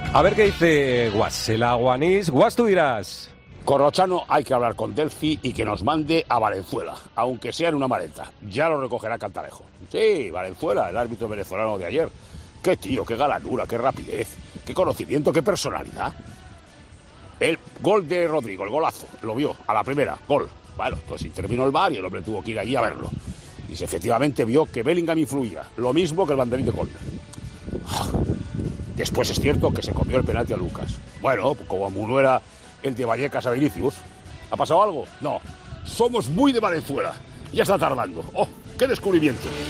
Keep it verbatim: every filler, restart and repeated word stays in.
A ver qué dice Guas, el aguanís. Guas, tú dirás. Corrochano, hay que hablar con Delphi y que nos mande a Valenzuela, aunque sea en una maleta. Ya lo recogerá Cantalejo. Sí, Valenzuela, el árbitro venezolano de ayer. Qué tío, qué galanura, qué rapidez, qué conocimiento, qué personalidad. El gol de Rodrigo, el golazo, lo vio a la primera, gol. Bueno, pues intervino el V A R y el hombre tuvo que ir allí a verlo. Y se efectivamente vio que Bellingham influía, lo mismo que el banderín de córner. Después es cierto que se comió el penalti a Lucas. Bueno, como no era el de Vallecas a Vinicius. ¿Ha pasado algo? No. Somos muy de Valenzuela. Ya está tardando. ¡Oh, qué descubrimiento!